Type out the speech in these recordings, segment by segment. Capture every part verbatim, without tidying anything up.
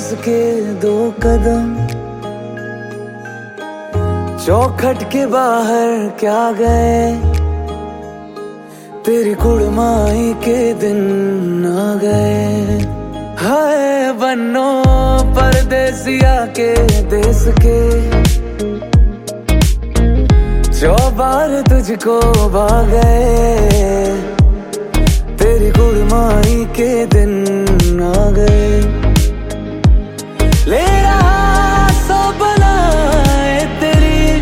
बरस के दो कदम, चौखट के बाहर क्या गए, तेरी कुड़माई के दिन आ गए। हाय बन्नो परदेसिया के देश के, चौबार तुझको भागे, तेरी कुड़माई के दिन आ गए। ले रहा सो बनाए तेरी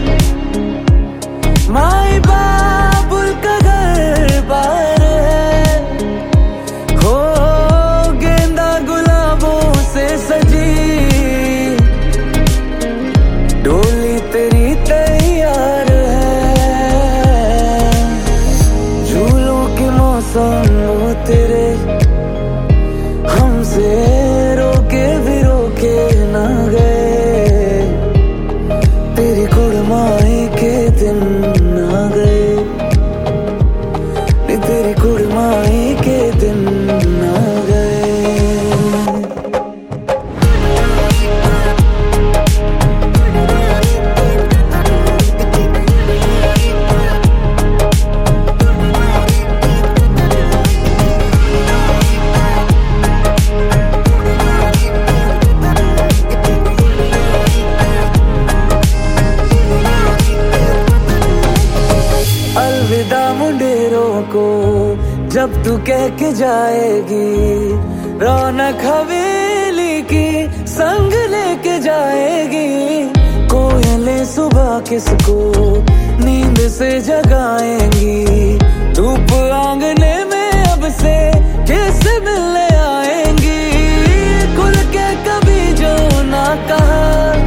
माई बाबुल का घर बार है, हो गेंदा गुलाबों से सजी डोली तेरी तैयार है। झूलों के मौसम वो तेरे हमसे रोके भी रोके ना गए, तेरी कुड़माई के दिन आ गए, तेरी कुड़माई के दिन आ गए। अलविदा मुंडेरों को जब तू कह के जाएगी, रौनक हवेली की संग लेके जाएगी। कोयलें सुबह किसको नींद से जगाएंगी, धूप आंगने में अब से किससे मिलने आएंगी। खुल के कभी जो ना कहा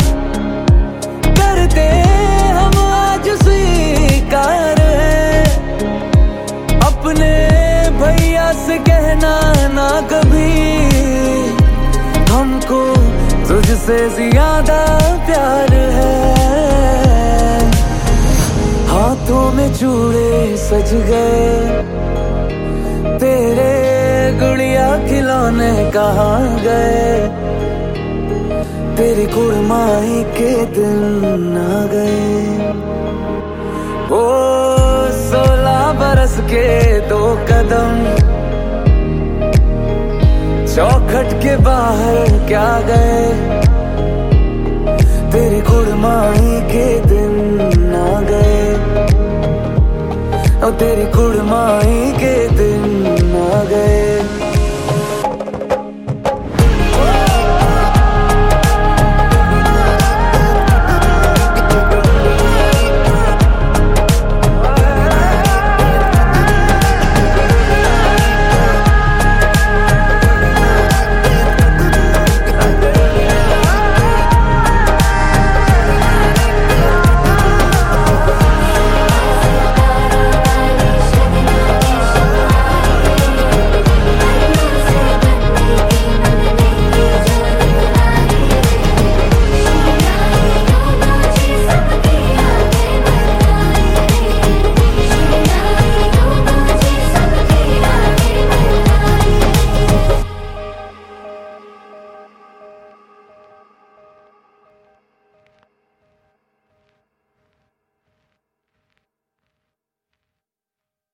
करते हम आज स्वीकार है, अपने भैया से कहना ना कभी, हमको तुझसे ज्यादा प्यार है। हाथों में चूड़े सज गए, तेरे गुड़िया खिलौने कहाँ गए, तेरी कुड़माई के दिन आ गए। ओ सोलह बरस के दो कदम, चौखट के बाहर क्या गए, तेरी कुड़माई के दिन आ गए, और तेरी कुड़माई के दिन